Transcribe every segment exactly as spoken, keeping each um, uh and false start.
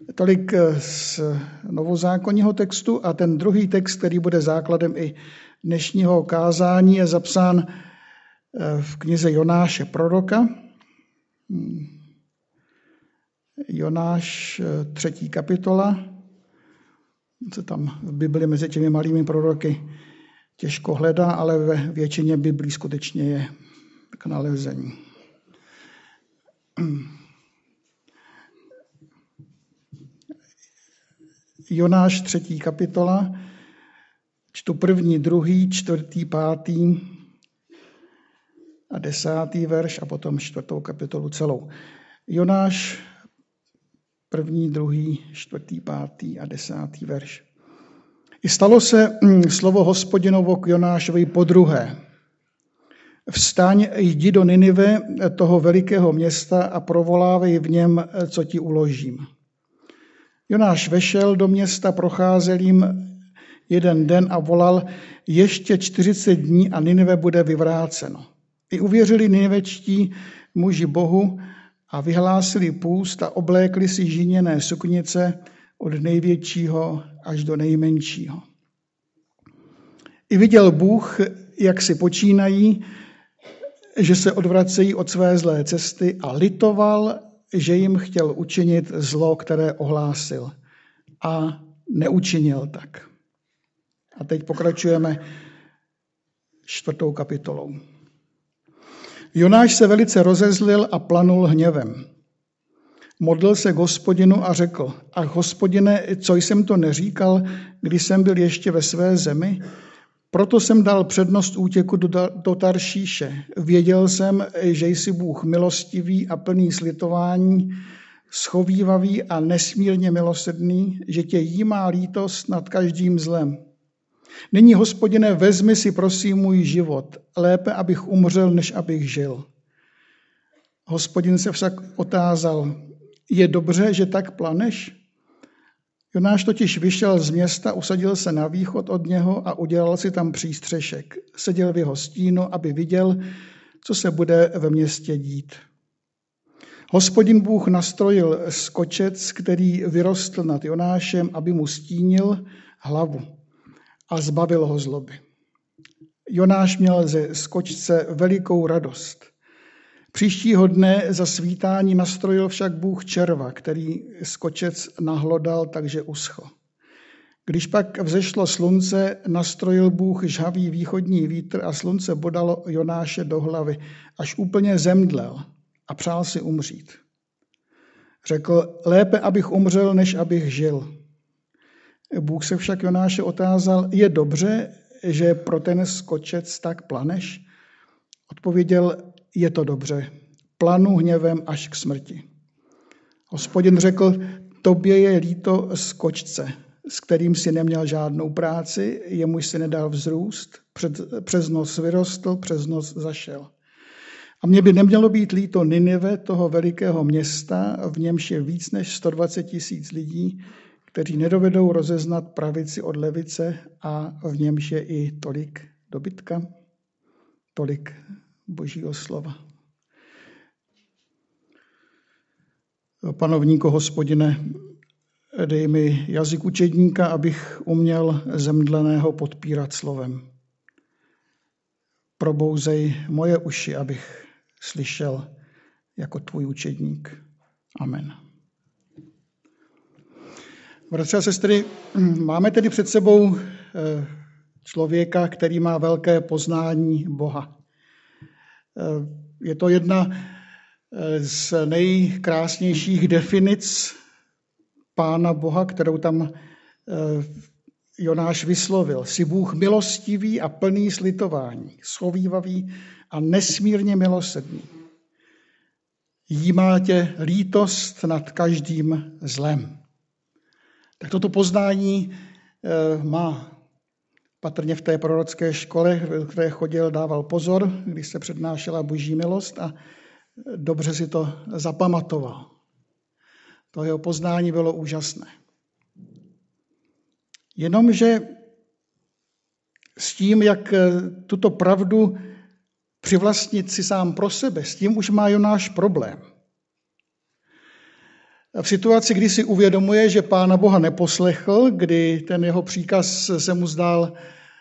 Tolik z novozákonního textu a ten druhý text, který bude základem i dnešního kázání, je zapsán v knize Jonáše proroka. Jonáš třetí kapitola. Se tam v Bibli mezi těmi malými proroky těžko hledá, ale ve většině Biblí skutečně je k nalezení. Jonáš třetí kapitola, čtu první, druhý, čtvrtý, pátý a desátý verš a potom čtvrtou kapitolu celou. Jonáš první, druhý, čtvrtý, pátý a desátý verš. I stalo se slovo Hospodinovo k Jonášovi podruhé. Vstaň, jdi do Ninive, toho velikého města, a provolávej v něm, co ti uložím. Jonáš vešel do města, procházel jim jeden den a volal, ještě čtyřicet dní a Ninive bude vyvráceno. I uvěřili ninivečtí muži Bohu a vyhlásili půst a oblékli si žíněné suknice od největšího až do nejmenšího. I viděl Bůh, jak si počínají, že se odvracejí od své zlé cesty, a litoval, že jim chtěl učinit zlo, které ohlásil. A neučinil tak. A teď pokračujeme čtvrtou kapitolou. Jonáš se velice rozezlil a planul hněvem. Modlil se k Hospodinu a řekl, ach Hospodine, co jsem to neříkal, když jsem byl ještě ve své zemi? Proto jsem dal přednost útěku do, do Taršíše. Věděl jsem, že jsi Bůh milostivý a plný slitování, schovívavý a nesmírně milosrdný, že tě jímá lítost nad každým zlem. Nyní, Hospodine, vezmi si prosím můj život, lépe abych umřel, než abych žil. Hospodin se však otázal, je dobře, že tak planeš? Jonáš totiž vyšel z města, usadil se na východ od něho a udělal si tam přístřešek. Seděl v jeho stínu, aby viděl, co se bude ve městě dít. Hospodin Bůh nastrojil skočec, který vyrostl nad Jonášem, aby mu stínil hlavu a zbavil ho zloby. Jonáš měl ze skočce velikou radost. Příštího dne za svítání nastrojil však Bůh červa, který skočec nahlodal, takže uschl. Když pak vzešlo slunce, nastrojil Bůh žhavý východní vítr a slunce bodalo Jonáše do hlavy, až úplně zemdlel a přál si umřít. Řekl, lépe abych umřel, než abych žil. Bůh se však Jonáše otázal, je dobře, že pro ten skočec tak planeš? Odpověděl, je to dobře, planu hněvem až k smrti. Hospodin řekl, tobě je líto skočce, s kterým si neměl žádnou práci, jemuž si nedal vzrůst, před, přes noc vyrostl, přes noc zašel. A mně by nemělo být líto Ninive, toho velikého města, v němž je víc než sto dvacet tisíc lidí, kteří nedovedou rozeznat pravici od levice, a v němž je i tolik dobytka, tolik Božího slova. Panovníku Hospodine, dej mi jazyk učedníka, abych uměl zemdleného podpírat slovem. Probouzej moje uši, abych slyšel jako tvůj učedník. Amen. Bratři a sestry, máme tedy před sebou člověka, který má velké poznání Boha. Je to jedna z nejkrásnějších definic Pána Boha, kterou tam Jonáš vyslovil. Jsi Bůh milostivý a plný slitování, schovívavý a nesmírně milosrdný. Jímá tě lítost nad každým zlem. Tak toto poznání má. Patrně v té prorocké škole, v které chodil, dával pozor, když se přednášela Boží milost, a dobře si to zapamatoval. To jeho poznání bylo úžasné. Jenomže s tím, jak tuto pravdu přivlastnit si sám pro sebe, s tím už má Jonáš problém. v situaci, kdy si uvědomuje, že Pána Boha neposlechl, kdy ten jeho příkaz se mu zdál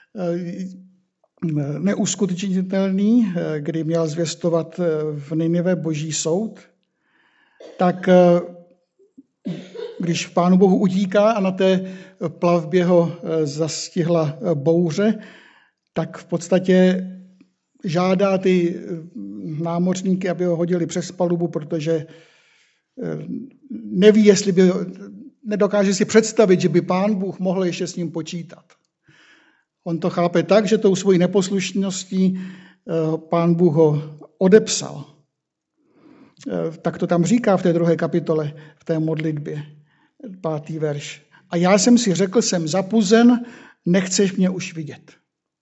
neuskutečnitelný, kdy měl zvěstovat v Ninive boží soud, tak když Pánu Bohu utíká a na té plavbě ho zastihla bouře, tak v podstatě žádá ty námořníky, aby ho hodili přes palubu, protože neví, jestli by, nedokáže si představit, že by Pán Bůh mohl ještě s ním počítat. On to chápe tak, že tou svojí neposlušností Pán Bůh ho odepsal. Tak to tam říká v té druhé kapitole, v té modlitbě, pátý verš. A já jsem si řekl, jsem zapuzen, nechceš mě už vidět.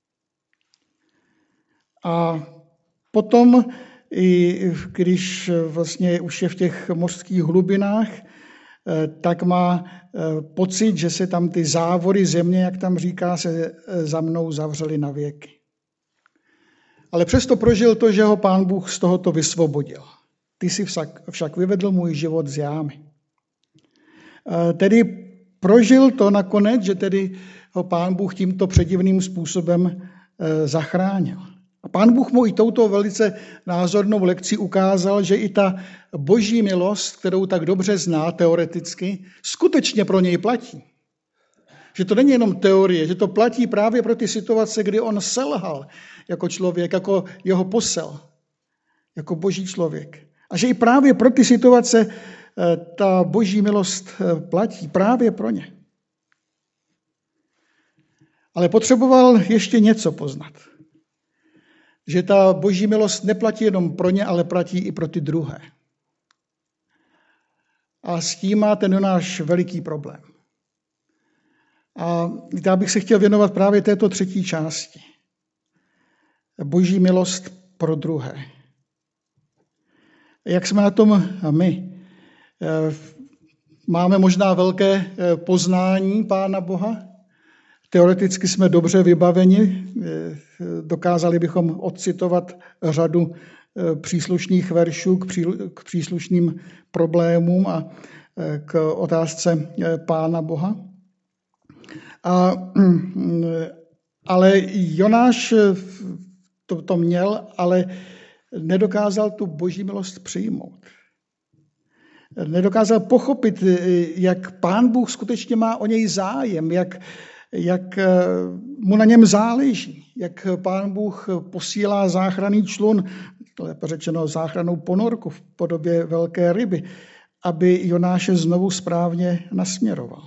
A potom, i když vlastně už je v těch mořských hlubinách, tak má pocit, že se tam ty závory země, jak tam říká, se za mnou zavřely na věky. Ale přesto prožil to, že ho Pán Bůh z tohoto vysvobodil. Ty jsi však, však vyvedl můj život z jámy. Tedy prožil to nakonec, že tedy ho Pán Bůh tímto předivným způsobem zachránil. A Pán Bůh mu i touto velice názornou lekcí ukázal, že i ta boží milost, kterou tak dobře zná teoreticky, skutečně pro něj platí. Že to není jenom teorie, že to platí právě pro ty situace, kdy on selhal jako člověk, jako jeho posel, jako boží člověk. A že i právě pro ty situace ta boží milost platí, právě pro ně. Ale potřeboval ještě něco poznat. Že ta boží milost neplatí jenom pro ně, ale platí i pro ty druhé. A s tím má ten náš veliký problém. A já bych se chtěl věnovat právě této třetí části. Boží milost pro druhé. Jak jsme na tom my? Máme možná velké poznání Pána Boha. Teoreticky jsme dobře vybaveni. Dokázali bychom odcitovat řadu příslušných veršů k příslušným problémům a k otázce Pána Boha. A, ale Jonáš to, to měl, ale nedokázal tu boží milost přijmout. Nedokázal pochopit, jak Pán Bůh skutečně má o něj zájem, jak, jak mu na něm záleží, jak Pán Bůh posílá záchranný člun, lépe řečeno záchrannou ponorku v podobě velké ryby, aby Jonáše znovu správně nasměroval.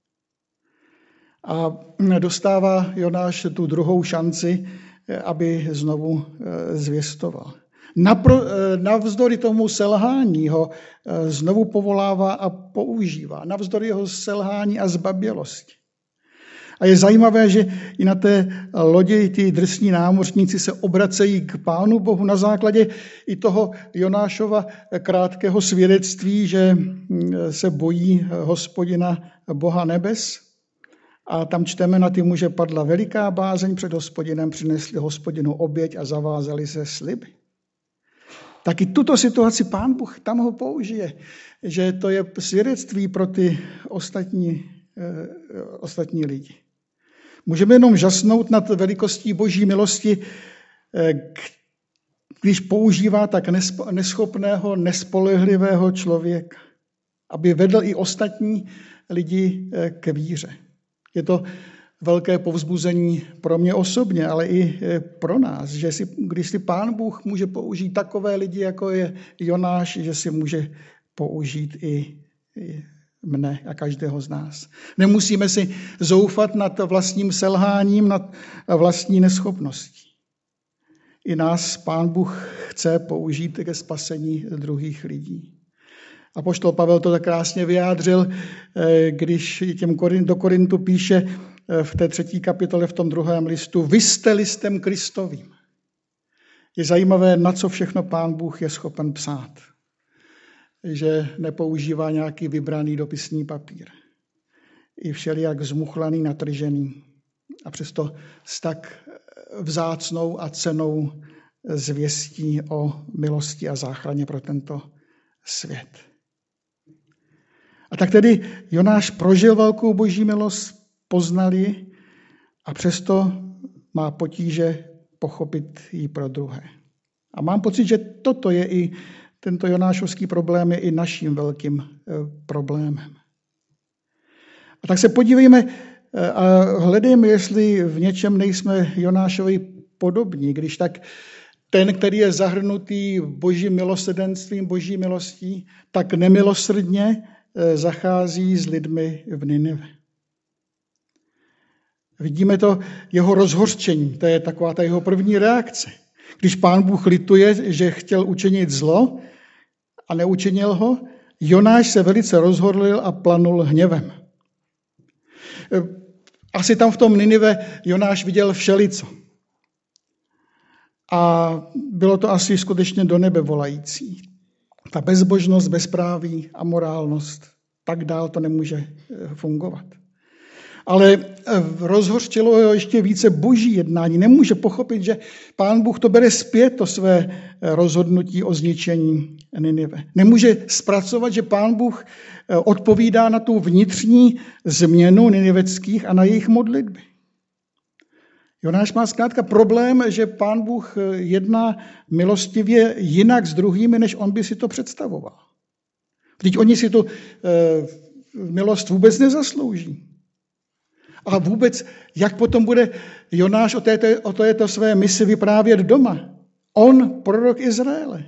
A dostává Jonáš tu druhou šanci, aby znovu zvěstoval. Napro, navzdory tomu selhání ho znovu povolává a používá. Navzdory jeho selhání a zbabělosti. A je zajímavé, že i na té lodi ti drsní námořníci se obracejí k Pánu Bohu na základě i toho Jonášova krátkého svědectví, že se bojí Hospodina Boha nebes. A tam čteme, na ty muže padla veliká bázeň před Hospodinem, přinesli Hospodinu oběť a zavázali se sliby. Taky tuto situaci Pán Bůh tam ho použije, že to je svědectví pro ty ostatní, eh, ostatní lidi. Můžeme jenom žasnout nad velikostí boží milosti, eh, když používá tak neschopného, nespolehlivého člověka, aby vedl i ostatní lidi eh, k víře. Je to velké povzbuzení pro mě osobně, ale i pro nás, že si, když si Pán Bůh může použít takové lidi, jako je Jonáš, že si může použít i, i mne a každého z nás. Nemusíme si zoufat nad vlastním selháním, nad vlastní neschopností. I nás Pán Bůh chce použít ke spasení druhých lidí. Apoštol Pavel to tak krásně vyjádřil, když těm do Korintu píše v té třetí kapitole v tom druhém listu: vy jste listem Kristovým. Je zajímavé, na co všechno Pán Bůh je schopen psát. Že nepoužívá nějaký vybraný dopisní papír. I všelijak zmuchlaný, natržený. A přesto s tak vzácnou a cennou zvěstí o milosti a záchraně pro tento svět. A tak tedy Jonáš prožil velkou boží milost, poznal ji a přesto má potíže pochopit ji pro druhé. A mám pocit, že toto je i tento jonášovský problém je i naším velkým problémem. A tak se podívejme a hledejme, jestli v něčem nejsme Jonášovi podobní, když tak ten, který je zahrnutý božím milosrdenstvím, boží milostí, tak nemilosrdně zachází s lidmi v Ninive. Vidíme to jeho rozhořčení, to je taková ta jeho první reakce. Když Pán Bůh lituje, že chtěl učinit zlo a neučinil ho, Jonáš se velice rozhorlil a planul hněvem. Asi tam v tom Ninive Jonáš viděl všelico. A bylo to asi skutečně do nebe volající. Ta bezbožnost, bezpráví, amorálnost, tak dál to nemůže fungovat. Ale rozhořčilo ho ještě více boží jednání. Nemůže pochopit, že Pán Bůh to bere zpět, to své rozhodnutí o zničení Ninive. Nemůže zpracovat, že Pán Bůh odpovídá na tu vnitřní změnu niniveckých a na jejich modlitby. Jonáš má zkrátka problém, že Pán Bůh jedná milostivě jinak s druhými, než on by si to představoval. Vždyť oni si tu milost vůbec nezaslouží. A vůbec, jak potom bude Jonáš o této, o této své misi vyprávět doma? On, prorok Izraele.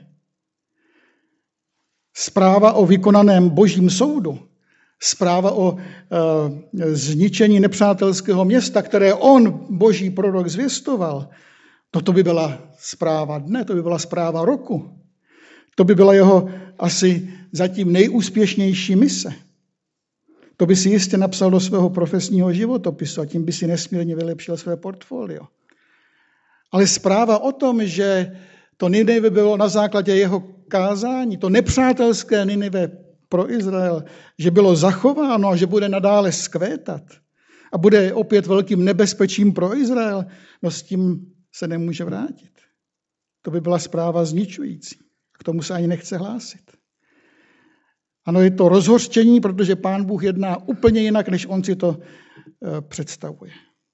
Zpráva o vykonaném božím soudu, zpráva o e, zničení nepřátelského města, které on, boží prorok, zvěstoval, no to by byla zpráva dne, to by byla zpráva roku. To by byla jeho asi zatím nejúspěšnější mise. To by si jistě napsal do svého profesního životopisu a tím by si nesmírně vylepšil své portfolio. Ale zpráva o tom, že to Ninive bylo na základě jeho kázání, to nepřátelské Ninive pro Izrael, že bylo zachováno a že bude nadále skvétat a bude opět velkým nebezpečím pro Izrael, no s tím se nemůže vrátit. To by byla zpráva zničující. K tomu se ani nechce hlásit. Ano, je to rozhořčení, protože Pán Bůh jedná úplně jinak, než on si to představuje.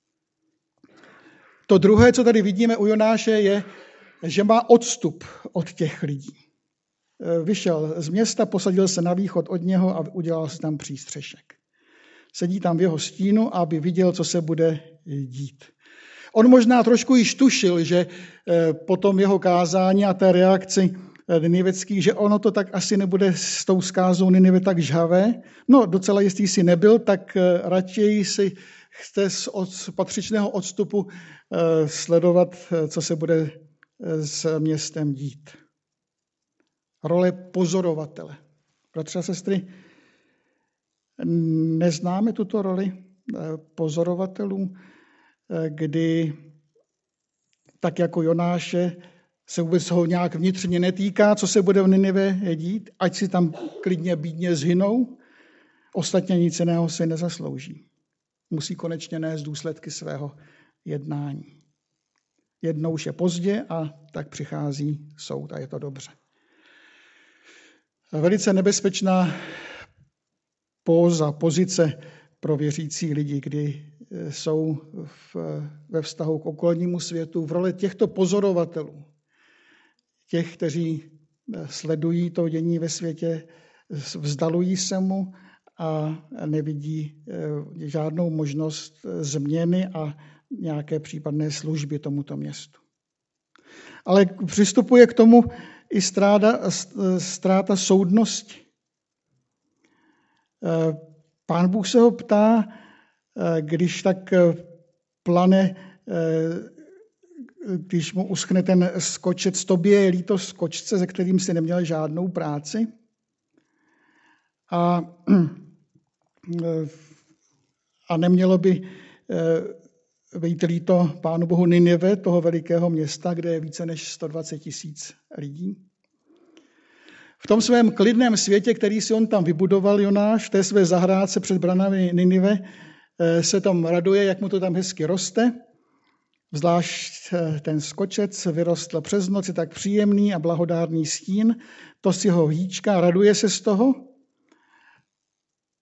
To druhé, co tady vidíme u Jonáše, je, že má odstup od těch lidí. Vyšel z města, posadil se na východ od něho a udělal si tam přístřešek. Sedí tam v jeho stínu, aby viděl, co se bude dít. On možná trošku již tušil, že po tom jeho kázání a té reakci niniveckých, že ono to tak asi nebude s tou zkázou Ninive tak žhavé. No, docela jistý si nebyl, tak raději si chce z patřičného odstupu sledovat, co se bude s městem dít. Role pozorovatele. Bratři a sestry, neznáme tuto roli pozorovatelů, kdy tak jako Jonáše se vůbec ho nějak vnitřně netýká, co se bude v Ninive dít, ať si tam klidně bídně zhynou, ostatně nic jiného se nezaslouží. Musí konečně nést důsledky svého jednání. Jednou už je pozdě a tak přichází soud a je to dobře. Velice nebezpečná póza, pozice pro věřící lidi, kdy jsou v, ve vztahu k okolnímu světu v roli těchto pozorovatelů, těch, kteří sledují to dění ve světě, vzdalují se mu a nevidí žádnou možnost změny a nějaké případné služby tomuto městu. Ale přistupuje k tomu i ztráta, ztráta soudnosti. Pán Bůh se ho ptá, když tak plane, když mu uschne ten skočec, tobě je líto skočce, se kterým si neměl žádnou práci. A, a nemělo by být líto Pánu Bohu Ninive, toho velikého města, kde je více než sto dvacet tisíc lidí. V tom svém klidném světě, který si on tam vybudoval, Jonáš, v té své zahrádce před branami Ninive, se tam raduje, jak mu to tam hezky roste. Zvlášť ten skočec vyrostl přes noc, je tak příjemný a blahodárný stín, to si ho hýčká, raduje se z toho.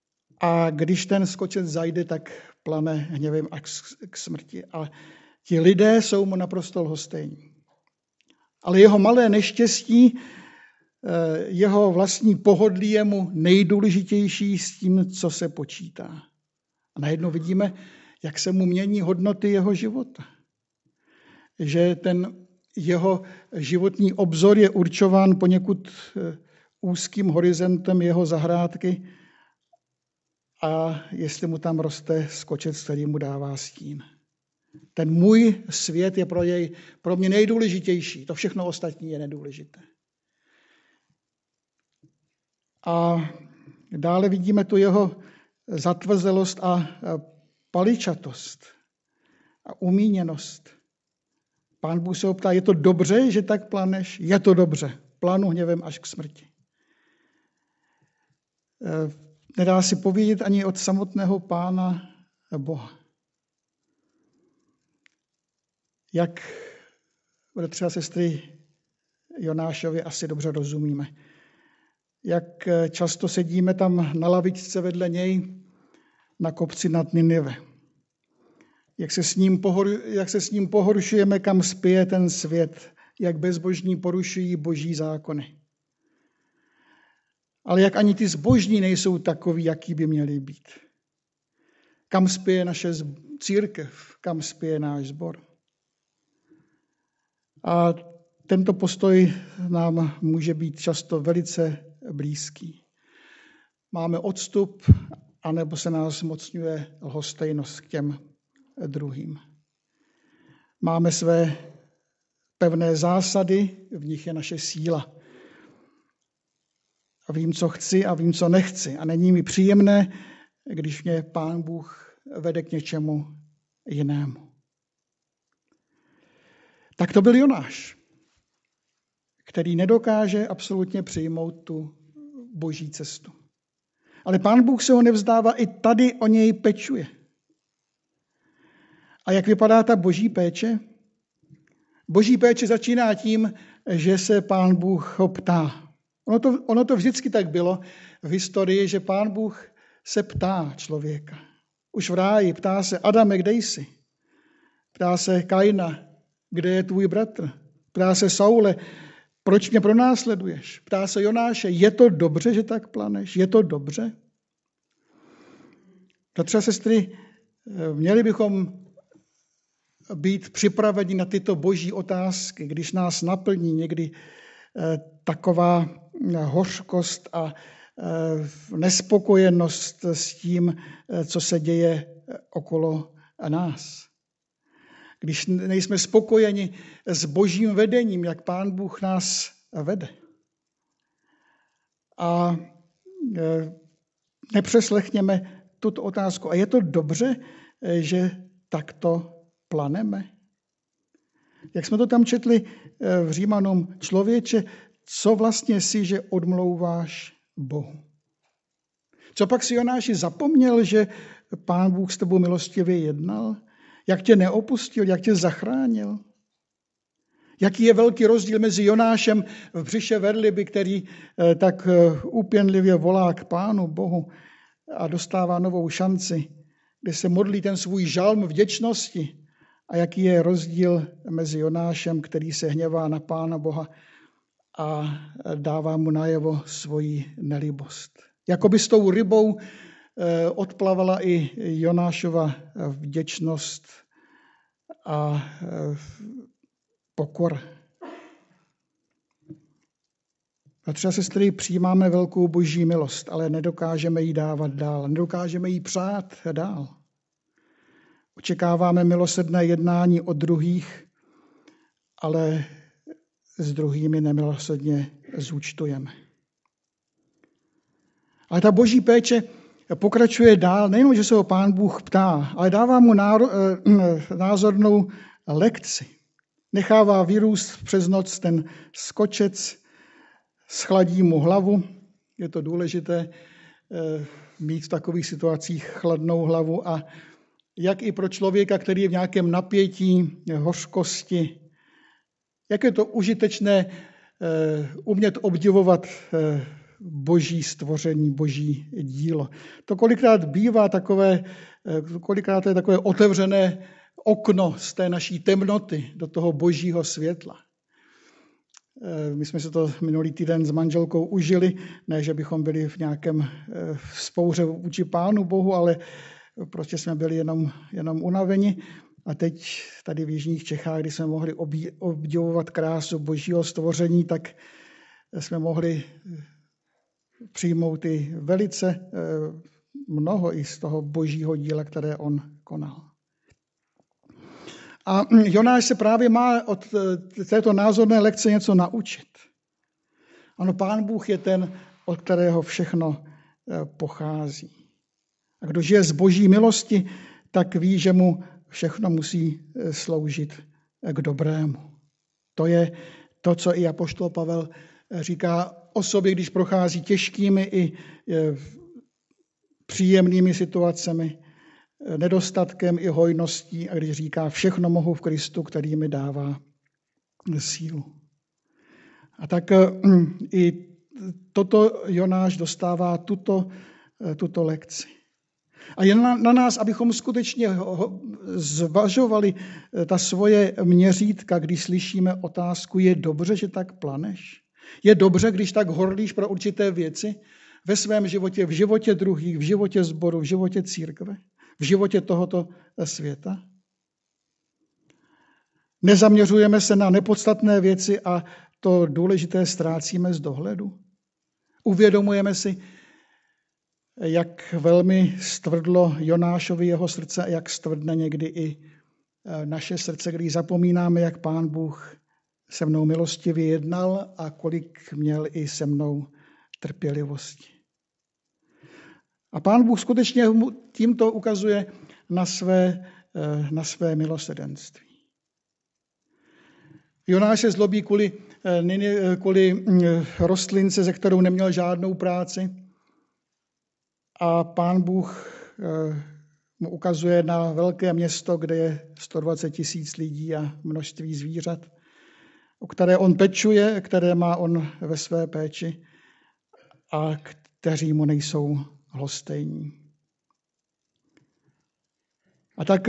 a když ten skočec zajde, tak plane hněvem až k smrti. A ti lidé jsou mu naprosto lhostejní. Ale jeho malé neštěstí, jeho vlastní pohodlí je mu nejdůležitější s tím, co se počítá. A najednou vidíme, jak se mu mění hodnoty jeho života. Že ten jeho životní obzor je určován poněkud úzkým horizontem jeho zahrádky a jestli mu tam roste skočec, který mu dává stín. Ten můj svět je pro, jej, pro mě nejdůležitější. To všechno ostatní je nedůležité. A dále vidíme tu jeho zatvrzelost a paličatost a umíněnost. Pán Bůh se ho ptá, je to dobře, že tak planeš? Je to dobře. Plánu hněvem až k smrti. Nedá si povědět ani od samotného Pána Boha. Jak, bratři a sestry, Jonášovi asi dobře rozumíme. Jak často sedíme tam na lavičce vedle něj na kopci nad Ninive. Jak se s ním, pohor, jak se s ním pohoršujeme, kam spěje ten svět. Jak bezbožní porušují boží zákony. Ale jak ani ty zbožní nejsou takoví, jaký by měli být. Kam spěje naše církev, kam spěje náš sbor. A tento postoj nám může být často velice blízký. Máme odstup, anebo se nás zmocňuje lhostejnost k těm druhým. Máme své pevné zásady, v nich je naše síla. A vím, co chci a vím, co nechci. A není mi příjemné, když mě Pán Bůh vede k něčemu jinému. Tak to byl Jonáš, který nedokáže absolutně přijmout tu boží cestu. Ale Pán Bůh se ho nevzdává, i tady o něj pečuje. A jak vypadá ta boží péče? Boží péče začíná tím, že se Pán Bůh ho ptá. Ono to, ono to vždycky tak bylo v historii, že Pán Bůh se ptá člověka. Už v ráji ptá se, Adame, kde jsi? Ptá se Kaina, kde je tvůj bratr? Ptá se Saule, proč mě pronásleduješ? Ptá se Jonáše, je to dobře, že tak planeš? Je to dobře? Bratři a sestry, měli bychom být připraveni na tyto boží otázky, když nás naplní někdy taková hořkost a nespokojenost s tím, co se děje okolo nás. Když nejsme spokojeni s božím vedením, jak Pán Bůh nás vede. A nepřeslechněme tuto otázku. A je to dobře, že takto planeme? Jak jsme to tam četli v Římanům, člověče, co vlastně si, že odmlouváš Bohu? Co pak si Jonáši zapomněl, že Pán Bůh s tebou milostivě jednal? Jak tě neopustil, jak tě zachránil? Jaký je velký rozdíl mezi Jonášem v břiše velryby, který tak úpěnlivě volá k Pánu Bohu a dostává novou šanci, kde se modlí ten svůj žalm vděčnosti, a jaký je rozdíl mezi Jonášem, který se hněvá na Pána Boha a dává mu najevo svoji nelibost. Jakoby s tou rybou odplavala i Jonášova vděčnost a pokora. Bratři a sestry, přijímáme velkou boží milost, ale nedokážeme ji dávat dál, nedokážeme ji přát dál. Očekáváme milosrdné jednání od druhých, ale s druhými nemilosrdně zúčtujeme. Ale ta boží péče pokračuje dál, nejenom, že se ho Pán Bůh ptá, ale dává mu názornou lekci. Nechává vyrůst přes noc ten skočec, schladí mu hlavu. Je to důležité mít v takových situacích chladnou hlavu a jak i pro člověka, který je v nějakém napětí, hořkosti, jak je to užitečné umět obdivovat boží stvoření, boží dílo. To kolikrát bývá takové, kolikrát je takové otevřené okno z té naší temnoty do toho božího světla. My jsme se to minulý týden s manželkou užili, ne, že bychom byli v nějakém vzpouře vůči Pánu Bohu, ale prostě jsme byli jenom, jenom unaveni. A teď tady v jižních Čechách, kdy jsme mohli obdivovat krásu božího stvoření, tak jsme mohli přijmout i velice mnoho i z toho božího díla, které on konal. A Jonáš se právě má od této názorné lekce něco naučit. Ano, Pán Bůh je ten, od kterého všechno pochází. A kdo žije z boží milosti, tak ví, že mu všechno musí sloužit k dobrému. To je to, co i apoštol Pavel říká o sobě, když prochází těžkými i příjemnými situacemi, nedostatkem i hojností, a když říká, všechno mohu v Kristu, který mi dává sílu. A tak i toto Jonáš dostává tuto, tuto lekci. A je na, na nás, abychom skutečně zvažovali ta svoje měřítka, když slyšíme otázku, je dobře, že tak planeš? Je dobře, když tak horlíš pro určité věci ve svém životě, v životě druhých, v životě sboru, v životě církve, v životě tohoto světa? Nezaměřujeme se na nepodstatné věci a to důležité ztrácíme z dohledu? Uvědomujeme si, jak velmi stvrdlo Jonášovi jeho srdce a jak stvrdne někdy i naše srdce, když zapomínáme, jak Pán Bůh se mnou milostivě jednal a kolik měl i se mnou trpělivosti. A Pán Bůh skutečně tímto ukazuje na své, na své milosrdenství. Jonáš se zlobí kvůli, kvůli rostlince, ze kterou neměl žádnou práci. A Pán Bůh mu ukazuje na velké město, kde je sto dvacet tisíc lidí a množství zvířat, o které on pečuje, které má on ve své péči a kteří mu nejsou lhostejní. A tak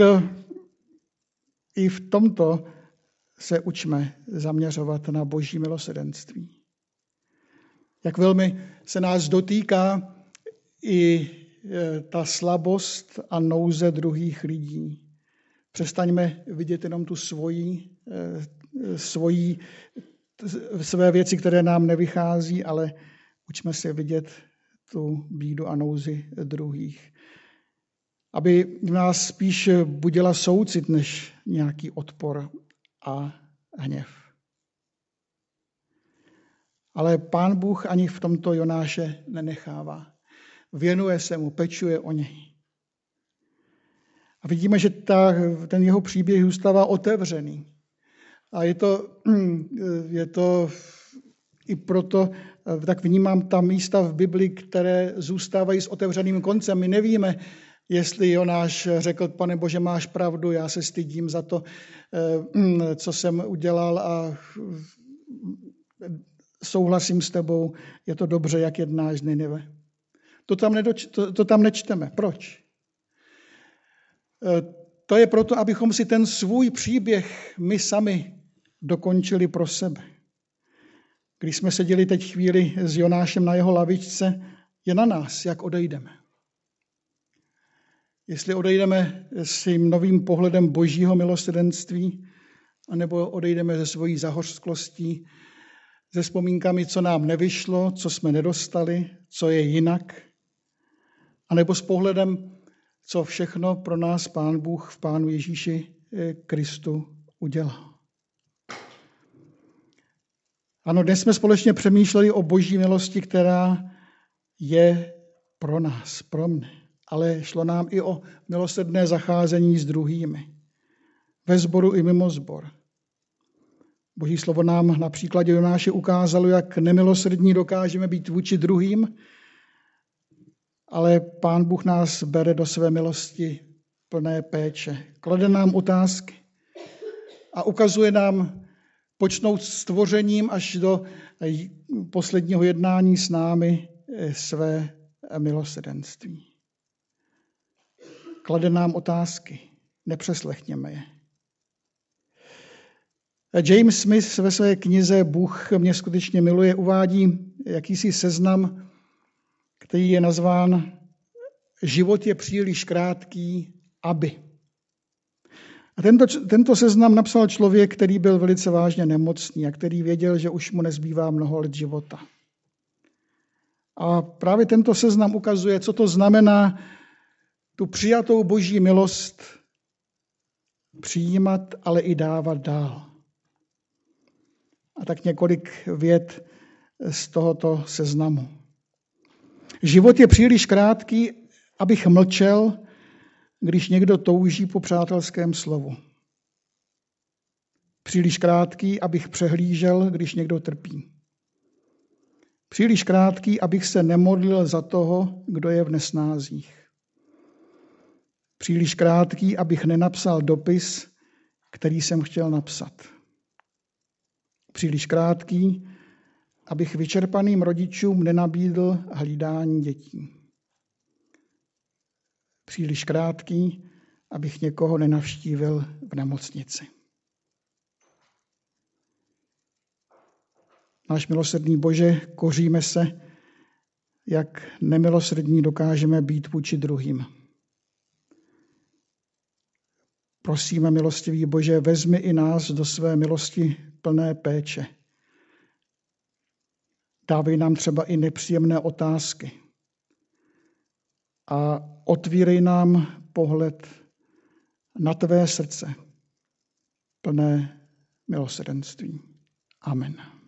i v tomto se učme zaměřovat na boží milosrdenství. Jak velmi se nás dotýká i ta slabost a nouze druhých lidí. Přestaňme vidět jenom tu svoji, svoji, své věci, které nám nevychází, ale učme se vidět tu bídu a nouzi druhých. Aby v nás spíš budila soucit, než nějaký odpor a hněv. Ale Pán Bůh ani v tomto Jonáše nenechává. Věnuje se mu, pečuje o něj. A vidíme, že ta, ten jeho příběh zůstává otevřený. A je to, je to i proto, tak vnímám ta místa v Bibli, které zůstávají s otevřeným koncem. My nevíme, jestli Jonáš řekl, Pane Bože, máš pravdu, já se stydím za to, co jsem udělal a souhlasím s tebou, je to dobře, jak jednáš z Ninive. To tam, nedoč, to, to tam nečteme. Proč? To je proto, abychom si ten svůj příběh my sami dokončili pro sebe. Když jsme seděli teď chvíli s Jonášem na jeho lavičce, je na nás, jak odejdeme. Jestli odejdeme s tím novým pohledem božího milosrdenství, anebo odejdeme ze svojí zahořklostí, se vzpomínkami, co nám nevyšlo, co jsme nedostali, co je jinak, anebo s pohledem, co všechno pro nás Pán Bůh v Pánu Ježíši Kristu udělal. Ano, dnes jsme společně přemýšleli o boží milosti, která je pro nás, pro mne. Ale šlo nám i o milosrdné zacházení s druhými. Ve sboru i mimo sbor. Boží slovo nám na příkladě Jonáše ukázalo, jak nemilosrdní dokážeme být vůči druhým, ale Pán Bůh nás bere do své milosti plné péče. Klade nám otázky a ukazuje nám počnout stvořením až do posledního jednání s námi své milosrdenství. Klade nám otázky, nepřeslechněme je. James Smith ve své knize Bůh mě skutečně miluje uvádí jakýsi seznam, který je nazván Život je příliš krátký, aby. A tento, tento seznam napsal člověk, který byl velice vážně nemocný a který věděl, že už mu nezbývá mnoho let života. A právě tento seznam ukazuje, co to znamená tu přijatou boží milost přijímat, ale i dávat dál. A tak několik vět z tohoto seznamu. Život je příliš krátký, abych mlčel, když někdo touží po přátelském slovu. Příliš krátký, abych přehlížel, když někdo trpí. Příliš krátký, abych se nemodlil za toho, kdo je v nesnázích. Příliš krátký, abych nenapsal dopis, který jsem chtěl napsat. Příliš krátký, abych vyčerpaným rodičům nenabídl hlídání dětí. Příliš krátký, abych někoho nenavštívil v nemocnici. Náš milosrdný Bože, koříme se, jak nemilosrdní dokážeme být vůči druhým. Prosíme, milostivý Bože, vezmi i nás do své milosti plné péče. Dávej nám třeba i nepříjemné otázky. A otvírej nám pohled na tvé srdce, plné milosrdenství. Amen.